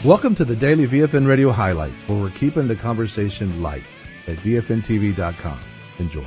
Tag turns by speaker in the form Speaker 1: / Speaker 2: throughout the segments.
Speaker 1: Welcome to the Daily VFN Radio Highlights, where we're keeping the conversation light at VFNTV.com. Enjoy.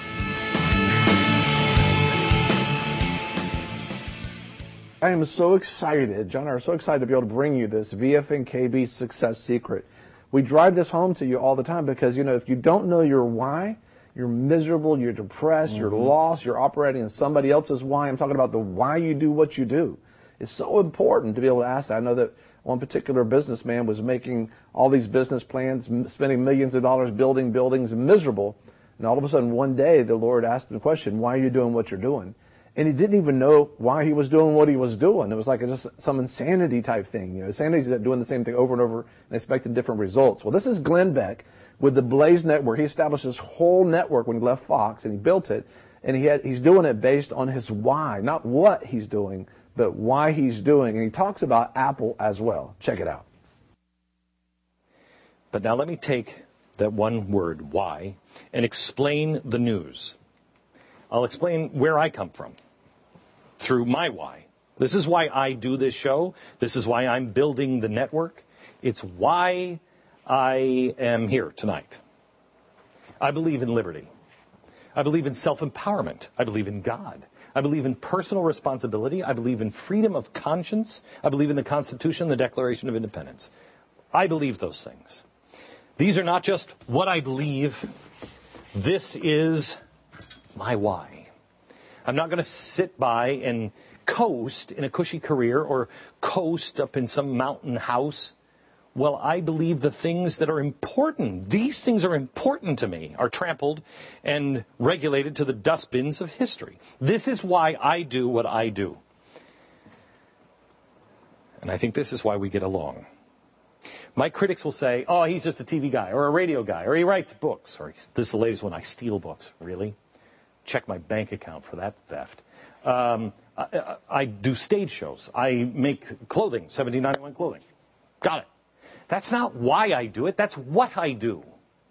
Speaker 2: I am so excited, John and I are so excited to be able to bring you this VFNKB success secret. We drive this home to you all the time because, if you don't know your why, you're miserable, you're depressed, you're lost, you're operating in somebody else's why. I'm talking about the why you do what you do. It's so important to be able to ask that. I know that one particular businessman was making all these business plans, spending millions of dollars building buildings, miserable. And all of a sudden, one day, the Lord asked him the question, why are you doing what you're doing? And he didn't even know why he was doing what he was doing. It was like just some insanity type thing. Insanity is doing the same thing over and over and expecting different results. Well, this is Glenn Beck with the Blaze Network. He established this whole network when he left Fox, and he built it. And he's doing it based on his why, not what he's doing, but why he's doing. And he talks about Apple as well. Check it out.
Speaker 3: But now let me take that one word, why, and explain the news. I'll explain where I come from through my why. This is why I do this show. This is why I'm building the network. It's why I am here tonight. I believe in liberty. I believe in self-empowerment. I believe in God. I believe in personal responsibility. I believe in freedom of conscience. I believe in the Constitution, the Declaration of Independence. I believe those things. These are not just what I believe. This is my why. I'm not going to sit by and coast in a cushy career or coast up in some mountain house. Well, I believe the things that are important, these things are important to me, are trampled and regulated to the dustbins of history. This is why I do what I do. And I think this is why we get along. My critics will say, oh, he's just a TV guy or a radio guy, or he writes books, or this is the latest one, I steal books. Really? Check my bank account for that theft. I do stage shows. I make clothing, 1791 clothing. Got it. That's not why I do it. That's what I do.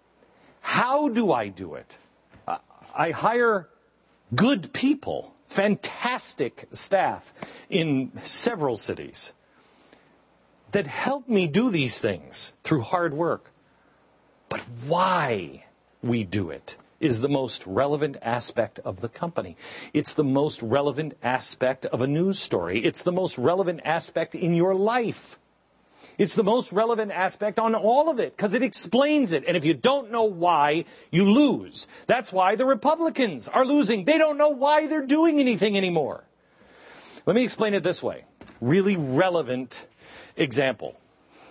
Speaker 3: How do I do it? I hire good people, fantastic staff in several cities that help me do these things through hard work. But why we do it is the most relevant aspect of the company. It's the most relevant aspect of a news story. It's the most relevant aspect in your life. It's the most relevant aspect on all of it because it explains it. And if you don't know why, you lose. That's why the Republicans are losing. They don't know why they're doing anything anymore. Let me explain it this way. Really relevant example.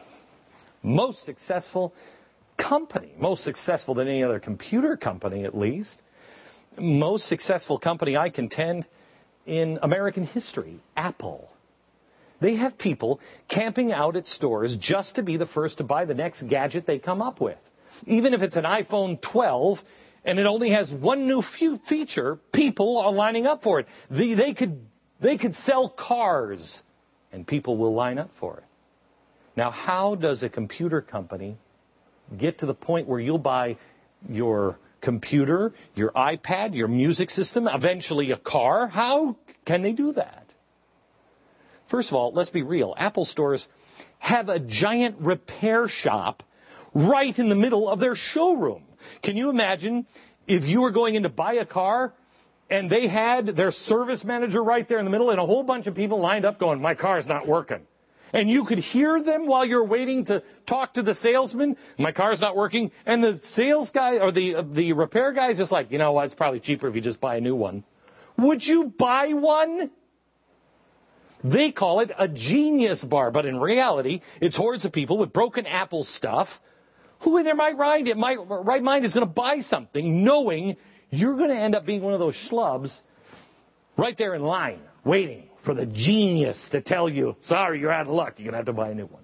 Speaker 3: Most successful company, most successful than any other computer company at least, most successful company I contend in American history, Apple. They have people camping out at stores just to be the first to buy the next gadget they come up with. Even if it's an iPhone 12 and it only has one new feature, people are lining up for it. They could sell cars and people will line up for it. Now, how does a computer company get to the point where you'll buy your computer, your iPad, your music system, eventually a car? How can they do that? First of all, let's be real. Apple stores have a giant repair shop right in the middle of their showroom. Can you imagine if you were going in to buy a car and they had their service manager right there in the middle and a whole bunch of people lined up going, my car's not working. And you could hear them while you're waiting to talk to the salesman. My car's not working. And the sales guy or the repair guy is just like, you know what, it's probably cheaper if you just buy a new one. Would you buy one? They call it a genius bar. But in reality, it's hordes of people with broken Apple stuff who in their right mind is going to buy something knowing you're going to end up being one of those schlubs right there in line waiting for the genius to tell you, sorry, you're out of luck. You're going to have to buy a new one.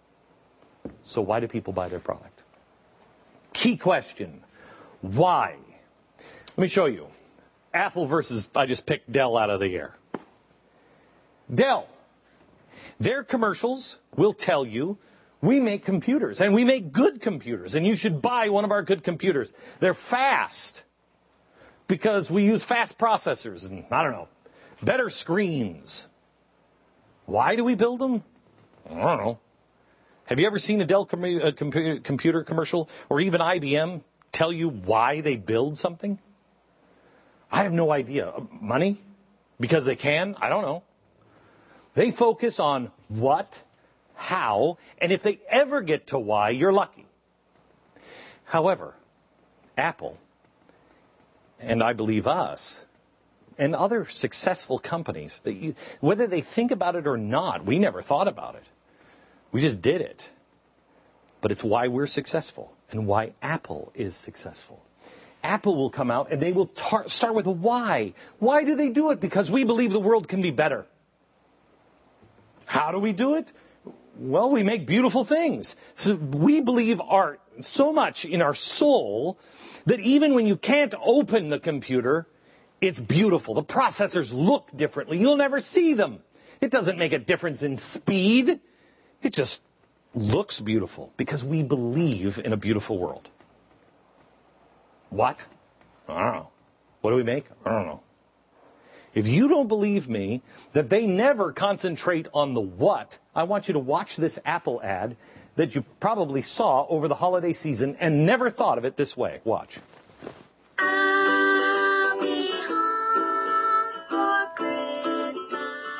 Speaker 3: So why do people buy their product? Key question. Why? Let me show you. Apple versus, I just picked Dell out of the air. Dell. Their commercials will tell you, we make computers, and we make good computers, and you should buy one of our good computers. They're fast because we use fast processors and, I don't know, better screens. Why do we build them? I don't know. Have you ever seen a Dell computer commercial or even IBM tell you why they build something? I have no idea. Money? Because they can? I don't know. They focus on what, how, and if they ever get to why, you're lucky. However, Apple, and I believe us, and other successful companies, whether they think about it or not, we never thought about it. We just did it. But it's why we're successful and why Apple is successful. Apple will come out and they will start with a why. Why do they do it? Because we believe the world can be better. How do we do it? Well, we make beautiful things. So we believe art so much in our soul that even when you can't open the computer, it's beautiful. The processors look differently. You'll never see them. It doesn't make a difference in speed. It just looks beautiful because we believe in a beautiful world. What? I don't know. What do we make? I don't know. If you don't believe me that they never concentrate on the what, I want you to watch this Apple ad that you probably saw over the holiday season and never thought of it this way. Watch.
Speaker 4: I'll be home for Christmas.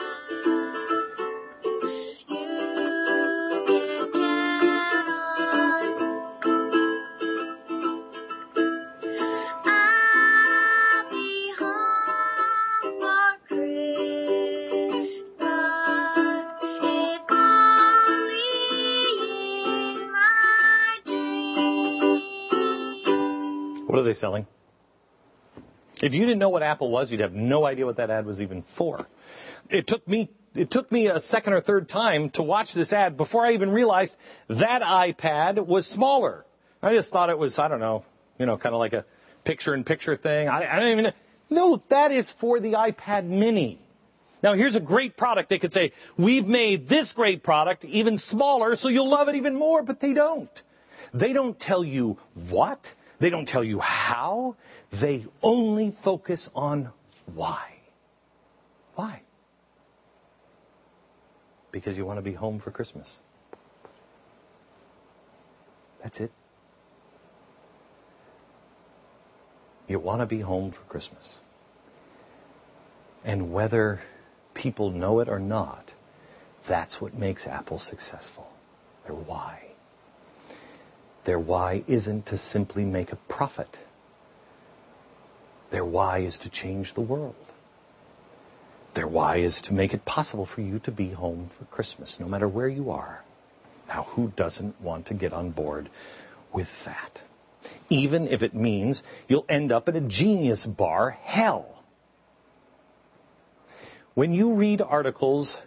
Speaker 4: You can count on. I'll be home for Christmas, if only in my dream.
Speaker 3: What are they selling? If you didn't know what Apple was, you'd have no idea what that ad was even for. It took me a second or third time to watch this ad before I even realized that iPad was smaller. I just thought it was, I don't know, kind of like a picture-in-picture thing. I don't even know. No, that is for the iPad mini. Now, here's a great product. They could say, we've made this great product even smaller, so you'll love it even more, but they don't. They don't tell you what. They don't tell you how. They only focus on why. Why? Because you want to be home for Christmas. That's it. You want to be home for Christmas. And whether people know it or not, that's what makes Apple successful. Their why. Their why isn't to simply make a profit. Their why is to change the world. Their why is to make it possible for you to be home for Christmas, no matter where you are. Now, who doesn't want to get on board with that? Even if it means you'll end up in a Genius Bar hell. When you read articles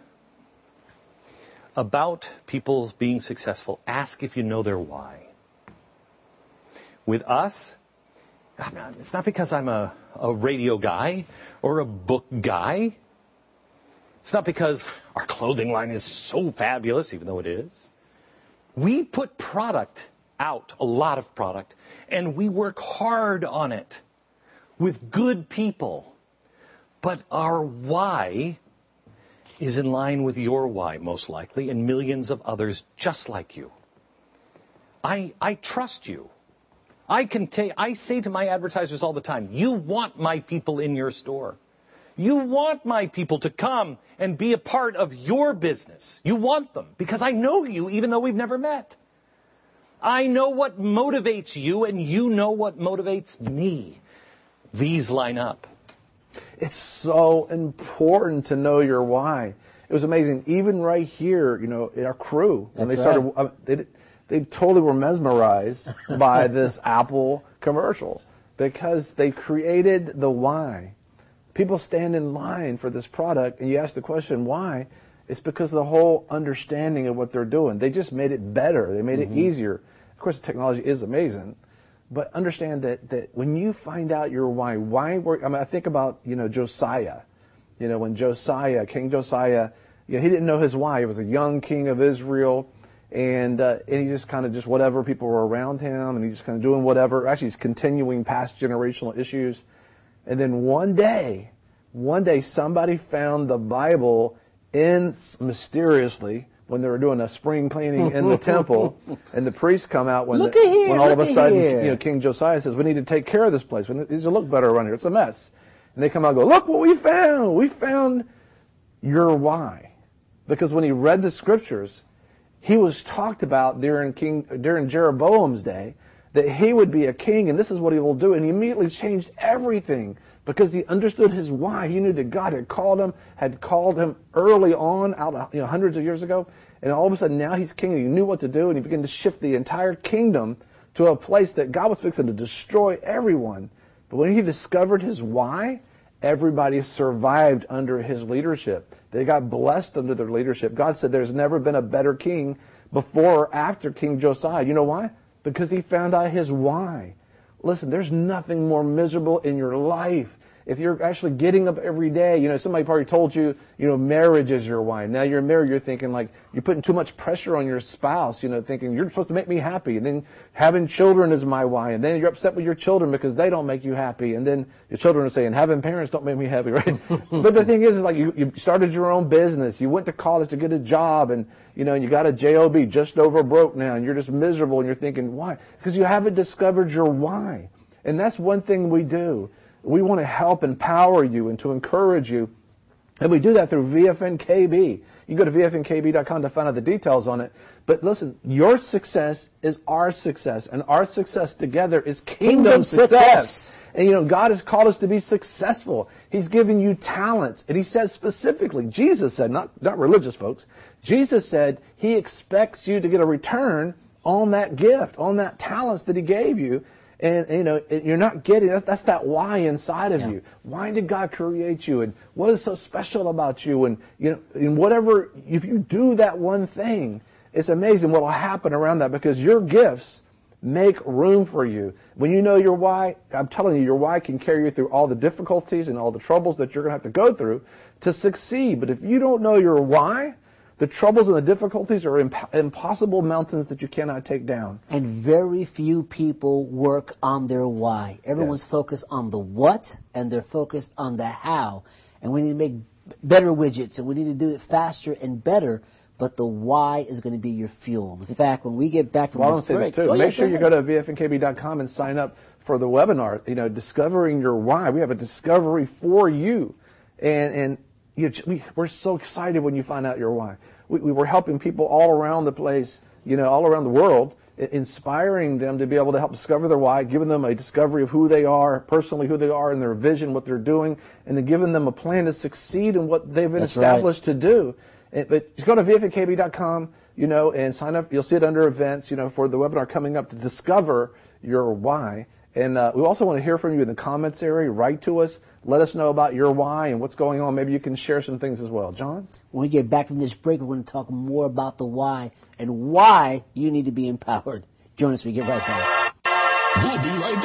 Speaker 3: about people being successful, ask if you know their why. With us, it's not because I'm a radio guy or a book guy. It's not because our clothing line is so fabulous, even though it is. We put product out, a lot of product, and we work hard on it with good people. But our why is in line with your why, most likely, and millions of others just like you. I trust you. I say to my advertisers all the time, you want my people in your store. You want my people to come and be a part of your business. You want them because I know you even though we've never met. I know what motivates you and you know what motivates me. These line up.
Speaker 2: It's so important to know your why. It was amazing. Even right here, in our crew, when they started, they totally were mesmerized by this Apple commercial because they created the why. People stand in line for this product, and you ask the question, why? It's because of the whole understanding of what they're doing. They just made it better. They made it easier. Of course, the technology is amazing, but understand that when you find out your why I think about, Josiah. When King Josiah, he didn't know his why. He was a young king of Israel. And he just kind of whatever, people were around him, and he's just kind of doing whatever. Actually, he's continuing past generational issues. And then one day, somebody found the Bible mysteriously when they were doing a spring cleaning in the temple, and the priests come out when
Speaker 5: Look at here,
Speaker 2: when all of
Speaker 5: look
Speaker 2: a
Speaker 5: at
Speaker 2: sudden
Speaker 5: here.
Speaker 2: King Josiah says, we need to take care of this place. It needs to look better around here. It's a mess. And they come out and go, look what we found. We found your why. Because when he read the scriptures, he was talked about during Jeroboam's day, that he would be a king, and this is what he will do. And he immediately changed everything because he understood his why. He knew that God had called him early on, out hundreds of years ago, and all of a sudden now he's king, and he knew what to do, and he began to shift the entire kingdom to a place that God was fixing to destroy everyone. But when he discovered his why, everybody survived under his leadership. They got blessed under their leadership. God said there's never been a better king before or after King Josiah. You know why? Because he found out his why. Listen, there's nothing more miserable in your life. If you're actually getting up every day, somebody probably told you, marriage is your why. Now you're married, you're thinking like you're putting too much pressure on your spouse, thinking you're supposed to make me happy. And then having children is my why. And then you're upset with your children because they don't make you happy. And then your children are saying, having parents don't make me happy, right? But the thing is like you started your own business. You went to college to get a job and, and you got a job just over broke now. And you're just miserable and you're thinking, why? Because you haven't discovered your why. And that's one thing we do. We want to help empower you and to encourage you. And we do that through VFNKB. You go to VFNKB.com to find out the details on it. But listen, your success is our success. And our success together is kingdom success. And God has called us to be successful. He's given you talents. And he says specifically, Jesus said, not religious folks, Jesus said he expects you to get a return on that gift, on that talents that he gave you. And, you're not getting, that's that why inside of you. Why did God create you? And what is so special about you? And, if you do that one thing, it's amazing what will happen around that because your gifts make room for you. When you know your why, I'm telling you, your why can carry you through all the difficulties and all the troubles that you're going to have to go through to succeed. But if you don't know your why, the troubles and the difficulties are impossible mountains that you cannot take down.
Speaker 5: And very few people work on their why. Everyone's focused on the what, and they're focused on the how. And we need to make better widgets, and we need to do it faster and better. But the why is going to be your fuel. In fact, when we get back from this break...
Speaker 2: Make sure you go to VFNKB.com and sign up for the webinar, Discovering Your Why. We have a discovery for you. And we're so excited when you find out your why. We were helping people all around the place, all around the world, inspiring them to be able to help discover their why, giving them a discovery of who they are, personally who they are, and their vision, what they're doing, and then giving them a plan to succeed in what they've been established to do. But just go to VFNKB.com, and sign up. You'll see it under events, for the webinar coming up to discover your why. And we also want to hear from you in the comments area. Write to us. Let us know about your why and what's going on. Maybe you can share some things as well. John?
Speaker 5: When we get back from this break, we're going to talk more about the why and why you need to be empowered. Join us when we get right back.
Speaker 6: We'll be right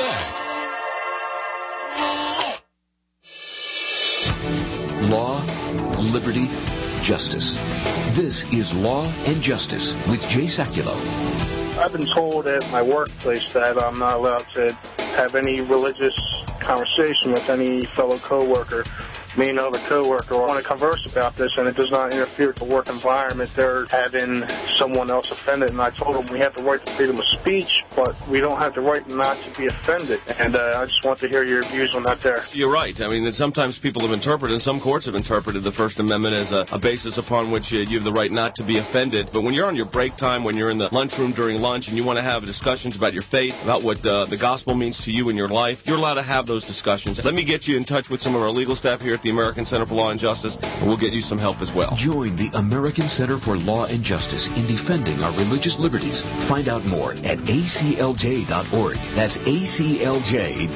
Speaker 6: back. Law, liberty, justice. This is Law and Justice with Jay Sekulow.
Speaker 7: I've been told at my workplace that I'm not allowed to have any religious conversation with any fellow coworker. Me and another coworker want to converse about this, and it does not interfere with the work environment. They're having someone else offended, and I told them we have the right to freedom of speech, but we don't have the right not to be offended. And I just want to hear your views on that there.
Speaker 8: You're right. I mean, sometimes people have interpreted, and some courts have interpreted the First Amendment as a basis upon which you have the right not to be offended. But when you're on your break time, when you're in the lunchroom during lunch, and you want to have discussions about your faith, about what the gospel means to you in your life, you're allowed to have those discussions. Let me get you in touch with some of our legal staff here at the American Center for Law and Justice, and we'll get you some help as well.
Speaker 6: Join the American Center for Law and Justice in defending our religious liberties. Find out more at aclj.org. That's aclj.org.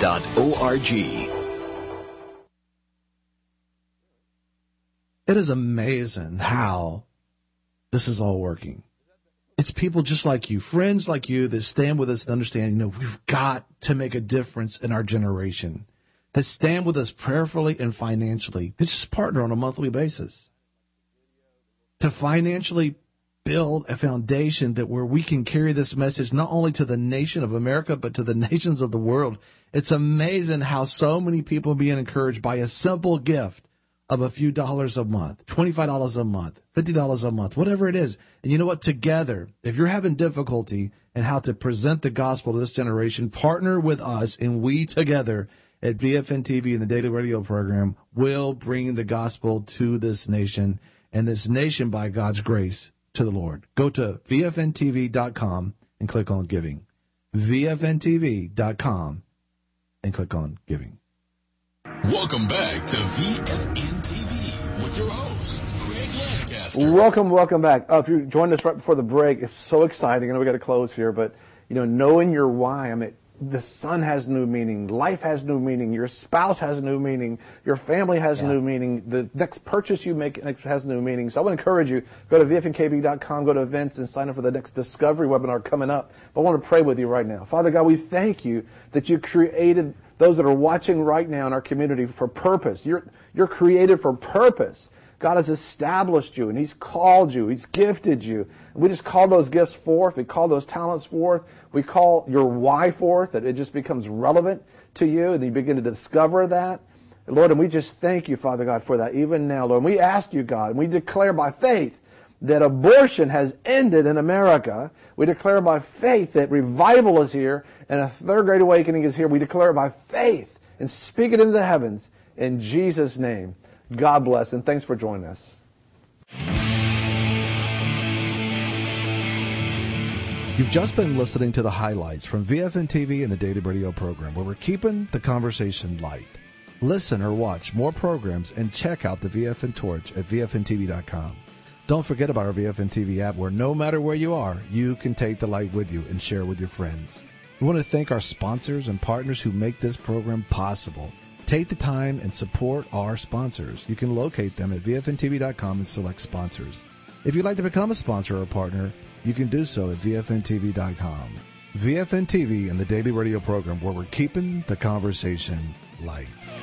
Speaker 1: It is amazing how this is all working. It's people just like you, friends like you, that stand with us and understand, we've got to make a difference in our generation. That stand with us prayerfully and financially. They just partner on a monthly basis to financially build a foundation that where we can carry this message not only to the nation of America, but to the nations of the world. It's amazing how so many people are being encouraged by a simple gift of a few dollars a month, $25 a month, $50 a month, whatever it is. And you know what? Together, if you're having difficulty in how to present the gospel to this generation, partner with us, and we together at VFN TV and the Daily Radio program will bring the gospel to this nation, and this nation, by God's grace, to the Lord. Go to VFNTV.com and click on giving. VFNTV.com and click on giving.
Speaker 9: Welcome back to VFN TV with your host, Greg Lancaster.
Speaker 2: Welcome back. If you joined us right before the break, it's so exciting. I know we got to close here, but knowing your why. I mean, the sun has new meaning. Life has new meaning. Your spouse has new meaning. Your family has new meaning. The next purchase you make has new meaning. So I want to encourage you, go to VFNKB.com, go to events, and sign up for the next Discovery webinar coming up. But I want to pray with you right now. Father God, we thank you that you created those that are watching right now in our community for purpose. You're created for purpose. God has established you, and He's called you. He's gifted you. And we just call those gifts forth. We call those talents forth. We call your why forth, that it just becomes relevant to you, and you begin to discover that. And Lord, and we just thank you, Father God, for that even now, Lord. And we ask you, God, and we declare by faith that abortion has ended in America. We declare by faith that revival is here, and a third great awakening is here. We declare by faith and speak it into the heavens in Jesus' name. God bless, and thanks for joining us.
Speaker 1: You've just been listening to the highlights from VFN TV and the Daily Radio program, where we're keeping the conversation light. Listen or watch more programs and check out the VFN Torch at VFNTV.com. Don't forget about our VFN TV app, where no matter where you are, you can take the light with you and share with your friends. We want to thank our sponsors and partners who make this program possible. Take the time and support our sponsors. You can locate them at VFNTV.com and select sponsors. If you'd like to become a sponsor or a partner, you can do so at VFNTV.com. VFN TV and the Daily Radio program, where we're keeping the conversation light.